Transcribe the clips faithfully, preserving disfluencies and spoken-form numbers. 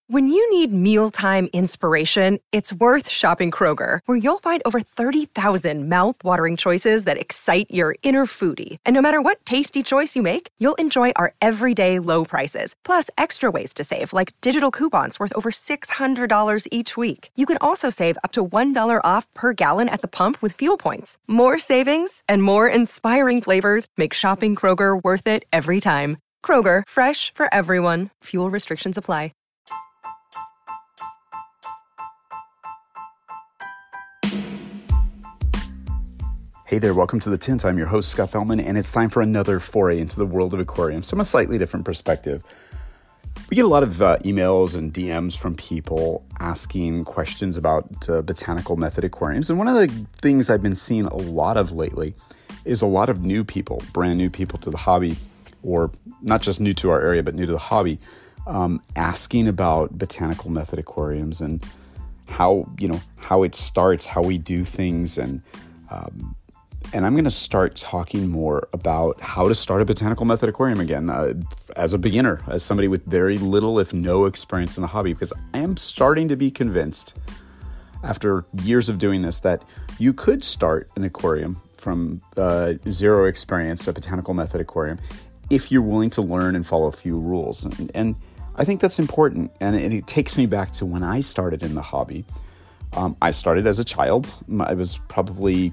When you need mealtime inspiration, it's worth shopping Kroger, where you'll find over thirty thousand mouth-watering choices that excite your inner foodie. And no matter what tasty choice you make, you'll enjoy our everyday low prices, plus extra ways to save, like digital coupons worth over six hundred dollars each week. You can also save up to one dollar off per gallon at the pump with fuel points. More savings and more inspiring flavors make shopping Kroger worth it every time. Kroger, fresh for everyone. Fuel restrictions apply. Hey there, welcome to The Tint. I'm your host, Scott Feldman, and it's time for another foray into the world of aquariums from a slightly different perspective. We get a lot of uh, emails and D Ms from people asking questions about uh, botanical method aquariums. And one of the things I've been seeing a lot of lately is a lot of new people, brand new people to the hobby, or not just new to our area, but new to the hobby, um, asking about botanical method aquariums and how, you know, how it starts, how we do things, and um, And I'm going to start talking more about how to start a botanical method aquarium again uh, as a beginner, as somebody with very little, if no experience in the hobby, because I am starting to be convinced after years of doing this that you could start an aquarium from uh, zero experience, a botanical method aquarium, if you're willing to learn and follow a few rules. And, and I think that's important. And it, it takes me back to when I started in the hobby. Um, I started as a child. I was probably...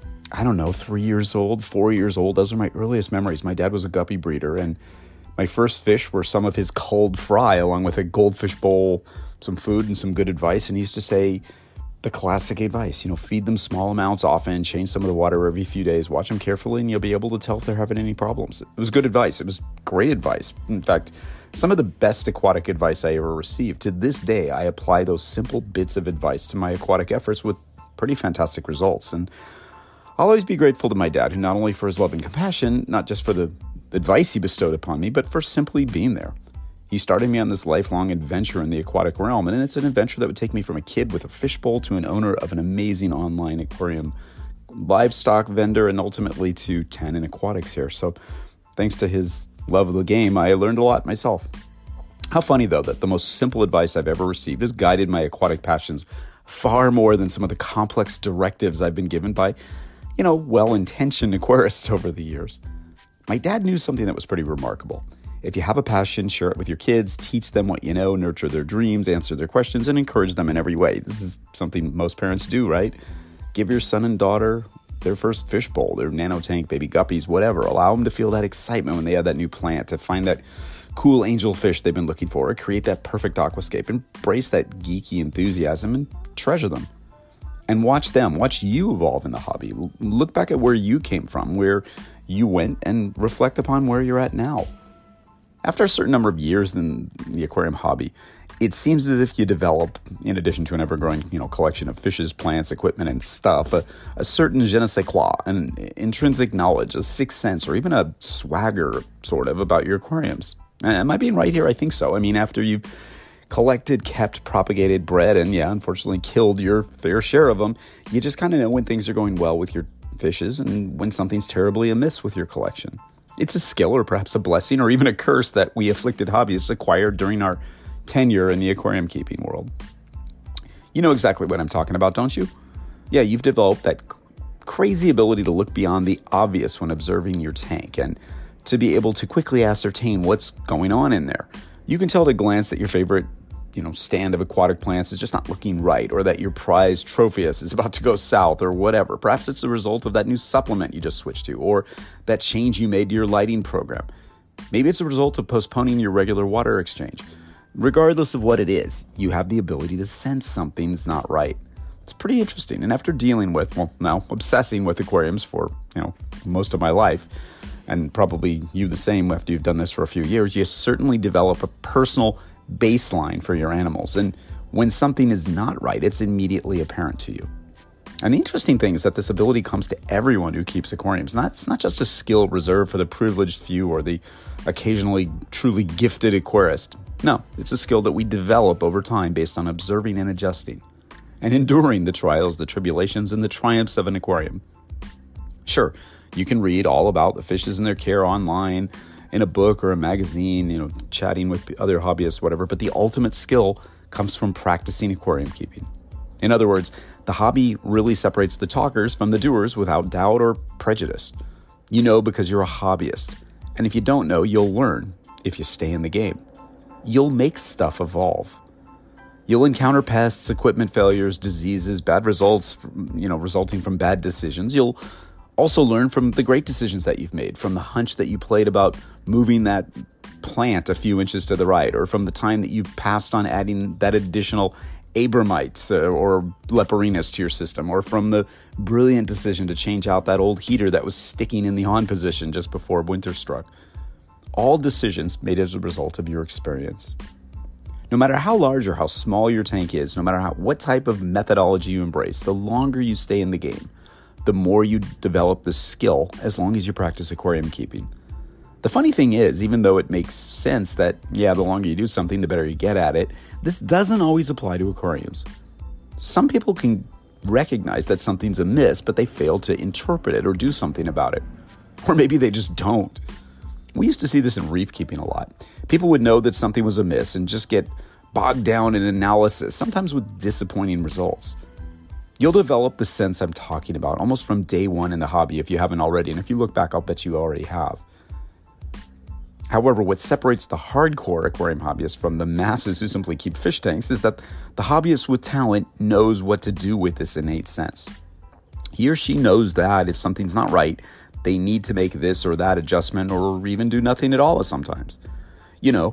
I don't know, three years old, four years old. Those are my earliest memories. My dad was a guppy breeder, and my first fish were some of his culled fry, along with a goldfish bowl, some food, and some good advice. And he used to say the classic advice, you know, feed them small amounts often, change some of the water every few days, watch them carefully, and you'll be able to tell if they're having any problems. It was good advice. It was great advice. In fact, some of the best aquatic advice I ever received. To this day, I apply those simple bits of advice to my aquatic efforts with pretty fantastic results. And I'll always be grateful to my dad, who not only for his love and compassion, not just for the advice he bestowed upon me, but for simply being there. He started me on this lifelong adventure in the aquatic realm, and it's an adventure that would take me from a kid with a fishbowl to an owner of an amazing online aquarium livestock vendor, and ultimately to Tannin Aquatics here. So thanks to his love of the game, I learned a lot myself. How funny, though, that the most simple advice I've ever received has guided my aquatic passions far more than some of the complex directives I've been given by you know, well-intentioned aquarists over the years. My dad knew something that was pretty remarkable. If you have a passion, share it with your kids, teach them what you know, nurture their dreams, answer their questions, and encourage them in every way. This is something most parents do, right? Give your son and daughter their first fish bowl, their nano tank, baby guppies, whatever. Allow them to feel that excitement when they have that new plant, to find that cool angel fish they've been looking for, or create that perfect aquascape. Embrace that geeky enthusiasm and treasure them. And watch them, watch you evolve in the hobby. Look back at where you came from, where you went, and reflect upon where you're at now. After a certain number of years in the aquarium hobby, it seems as if you develop, in addition to an ever-growing you know, collection of fishes, plants, equipment, and stuff, a, a certain je ne sais quoi, an intrinsic knowledge, a sixth sense, or even a swagger, sort of, about your aquariums. Am I being right here? I think so. I mean, after you've collected, kept, propagated, bred, and yeah, unfortunately killed your fair share of them, you just kind of know when things are going well with your fishes and when something's terribly amiss with your collection. It's a skill, or perhaps a blessing, or even a curse that we afflicted hobbyists acquired during our tenure in the aquarium keeping world. You know exactly what I'm talking about, don't you? Yeah, you've developed that c- crazy ability to look beyond the obvious when observing your tank, and to be able to quickly ascertain what's going on in there. You can tell at a glance that your favorite you know, stand of aquatic plants is just not looking right, or that your prized Tropheus is about to go south, or whatever. Perhaps it's the result of that new supplement you just switched to, or that change you made to your lighting program. Maybe it's a result of postponing your regular water exchange. Regardless of what it is, you have the ability to sense something's not right. It's pretty interesting. And after dealing with, well, now obsessing with aquariums for, you know, most of my life, and probably you the same after you've done this for a few years, you certainly develop a personal baseline for your animals. And when something is not right, it's immediately apparent to you. And the interesting thing is that this ability comes to everyone who keeps aquariums. Not, it's not just a skill reserved for the privileged few or the occasionally truly gifted aquarist. No, it's a skill that we develop over time based on observing and adjusting, and enduring the trials, the tribulations, and the triumphs of an aquarium. Sure, you can read all about the fishes and their care online, in a book or a magazine, you know, chatting with other hobbyists, whatever. But the ultimate skill comes from practicing aquarium keeping. In other words, the hobby really separates the talkers from the doers without doubt or prejudice. You know because you're a hobbyist. And if you don't know, you'll learn if you stay in the game. You'll make stuff evolve. You'll encounter pests, equipment failures, diseases, bad results, you know, resulting from bad decisions. You'll also learn from the great decisions that you've made, from the hunch that you played about moving that plant a few inches to the right, or from the time that you passed on adding that additional Abramites uh, or Leporinas to your system, or from the brilliant decision to change out that old heater that was sticking in the on position just before winter struck. All decisions made as a result of your experience. No matter how large or how small your tank is, no matter how, what type of methodology you embrace, the longer you stay in the game, the more you develop the skill as long as you practice aquarium keeping. The funny thing is, even though it makes sense that, yeah, the longer you do something, the better you get at it, this doesn't always apply to aquariums. Some people can recognize that something's amiss, but they fail to interpret it or do something about it. Or maybe they just don't. We used to see this in reef keeping a lot. People would know that something was amiss and just get bogged down in analysis, sometimes with disappointing results. You'll develop the sense I'm talking about almost from day one in the hobby if you haven't already, and if you look back, I'll bet you already have. However, what separates the hardcore aquarium hobbyist from the masses who simply keep fish tanks is that the hobbyist with talent knows what to do with this innate sense. He or she knows that if something's not right, they need to make this or that adjustment or even do nothing at all sometimes. You know,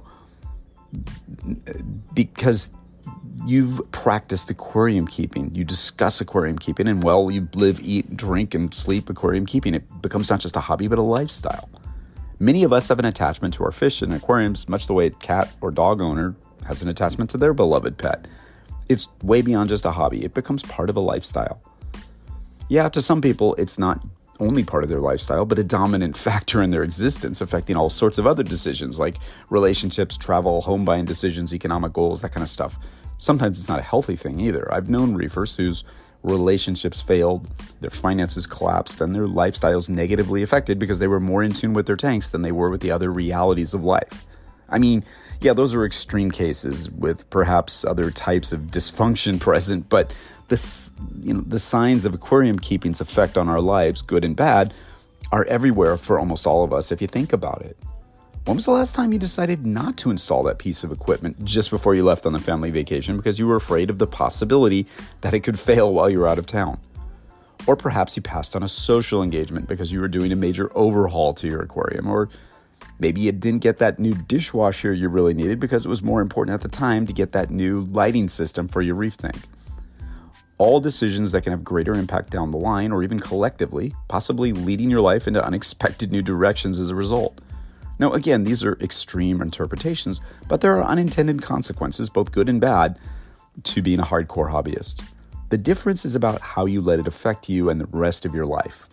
because you've practiced aquarium keeping, you discuss aquarium keeping, and well, you live, eat, drink, and sleep aquarium keeping. It becomes not just a hobby, but a lifestyle. Many of us have an attachment to our fish in aquariums, much the way a cat or dog owner has an attachment to their beloved pet. It's way beyond just a hobby. It becomes part of a lifestyle. Yeah, to some people, it's not only part of their lifestyle, but a dominant factor in their existence, affecting all sorts of other decisions like relationships, travel, home buying decisions, economic goals, that kind of stuff. Sometimes it's not a healthy thing either. I've known reefers whose relationships failed, their finances collapsed, and their lifestyles negatively affected because they were more in tune with their tanks than they were with the other realities of life. I mean, yeah, those are extreme cases with perhaps other types of dysfunction present, but the, you know, the signs of aquarium keeping's effect on our lives, good and bad, are everywhere for almost all of us if you think about it. When was the last time you decided not to install that piece of equipment just before you left on the family vacation because you were afraid of the possibility that it could fail while you were out of town? Or perhaps you passed on a social engagement because you were doing a major overhaul to your aquarium, or maybe you didn't get that new dishwasher you really needed because it was more important at the time to get that new lighting system for your reef tank. All decisions that can have greater impact down the line or even collectively, possibly leading your life into unexpected new directions as a result. Now, again, these are extreme interpretations, but there are unintended consequences, both good and bad, to being a hardcore hobbyist. The difference is about how you let it affect you and the rest of your life.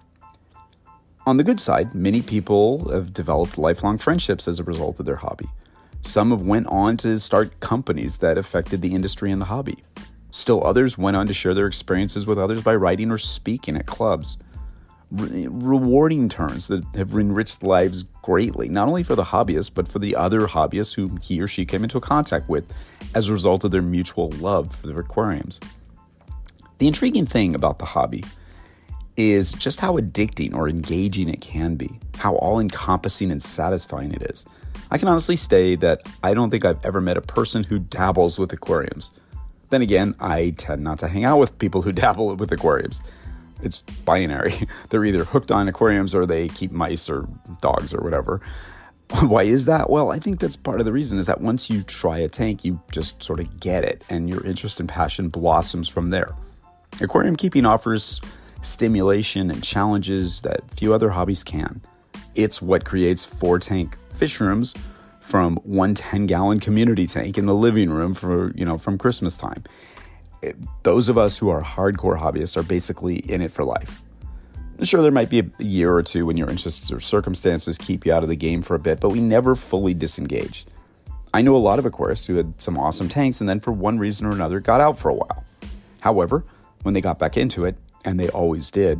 On the good side, many people have developed lifelong friendships as a result of their hobby. Some have went on to start companies that affected the industry and the hobby. Still others went on to share their experiences with others by writing or speaking at clubs. Re- rewarding turns that have enriched lives greatly, not only for the hobbyist, but for the other hobbyists whom he or she came into contact with as a result of their mutual love for their aquariums. The intriguing thing about the hobby is just how addicting or engaging it can be, how all-encompassing and satisfying it is. I can honestly say that I don't think I've ever met a person who dabbles with aquariums. Then again, I tend not to hang out with people who dabble with aquariums. It's binary. They're either hooked on aquariums or they keep mice or dogs or whatever. Why is that? Well, I think that's part of the reason is that once you try a tank, you just sort of get it and your interest and passion blossoms from there. Aquarium keeping offers stimulation and challenges that few other hobbies can. It's what creates four tank fish rooms from one ten-gallon community tank in the living room for, you know, from Christmas time. It, those of us who are hardcore hobbyists are basically in it for life. Sure, there might be a year or two when your interests or circumstances keep you out of the game for a bit, but we never fully disengage. I know a lot of aquarists who had some awesome tanks and then for one reason or another got out for a while. However, when they got back into it, and they always did,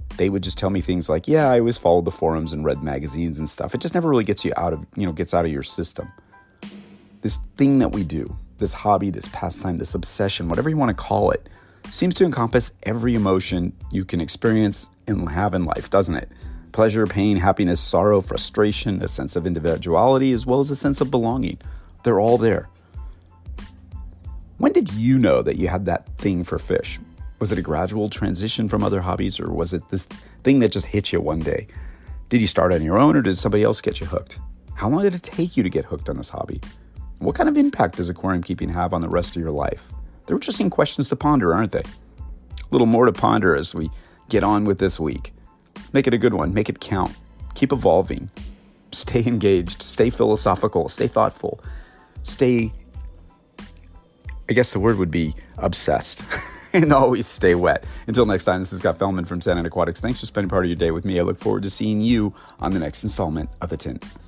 they would just tell me things like, yeah, I always followed the forums and read magazines and stuff. It just never really gets you out of, you know, gets out of your system. This thing that we do, this hobby, this pastime, this obsession, whatever you want to call it, seems to encompass every emotion you can experience and have in life, doesn't it? Pleasure, pain, happiness, sorrow, frustration, a sense of individuality, as well as a sense of belonging. They're all there. When did you know that you had that thing for fish? Was it a gradual transition from other hobbies, or was it this thing that just hit you one day? Did you start on your own, or did somebody else get you hooked? How long did it take you to get hooked on this hobby? What kind of impact does aquarium keeping have on the rest of your life? They're interesting questions to ponder, aren't they? A little more to ponder as we get on with this week. Make it a good one. Make it count. Keep evolving. Stay engaged. Stay philosophical. Stay thoughtful. Stay, I guess the word would be obsessed. And always stay wet. Until next time, this is Scott Fellman from Ten Aquatics. Thanks for spending part of your day with me. I look forward to seeing you on the next installment of The Tint.